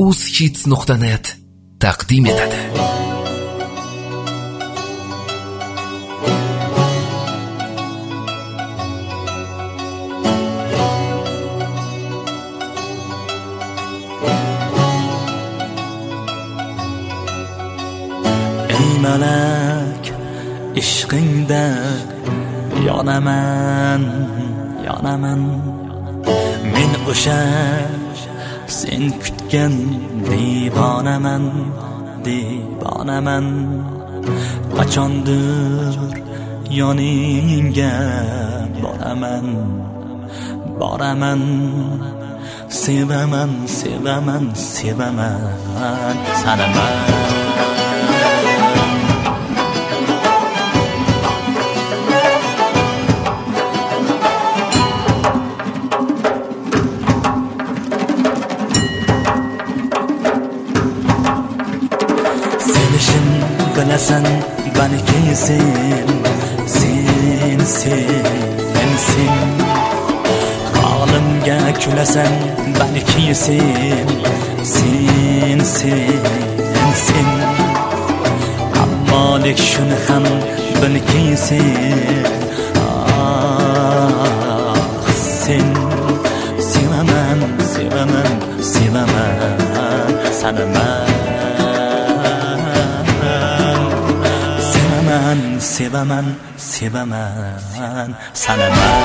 BluesHits.net taqdim etadi. Ey malak, ishqingda yonaman, yonaman. Men o'sha sen kutgan divonaman, divonaman. Qachondir yoningga boraman, boraman. Sevaman, sevaman, sevaman sanaman. Bilasan balki sen Halimga kulasan balki sen Ammo lek shuni ham bilki sen sevaman, sevaman, sevaman sanaman. Sevaman, sevaman sanaman.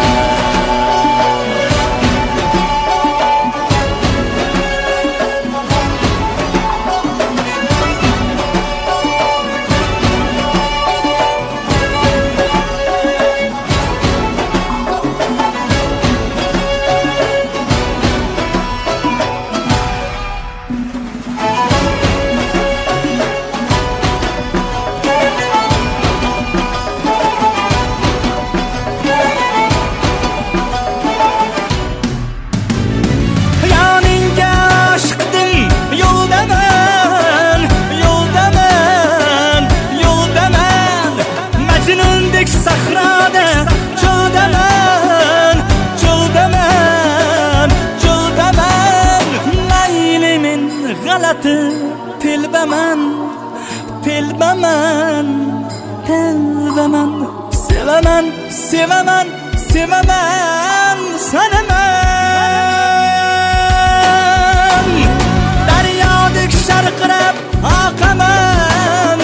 Sahrada çöldaman, çöldaman, çöldaman. Laylimin g'alati telbaman, telbaman, telbaman. Sevaman, sevaman, sevaman sanaman. Daryodek sharqirab oqaman,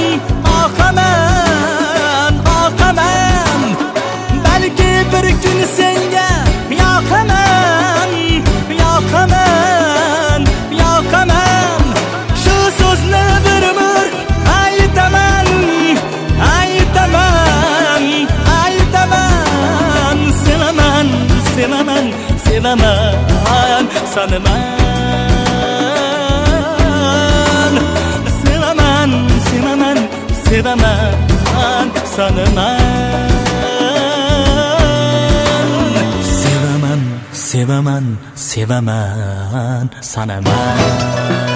oqaman, oqaman. Balki bir kun senga yoqaman, yoqaman, yoqaman. Shu so'zni bir umr aytaman, aytaman, aytaman. Sevaman, sevaman, sevaman sanaman. Sevaman, sevaman, sevaman sanaman. Sevaman, sevaman, sevaman sanaman.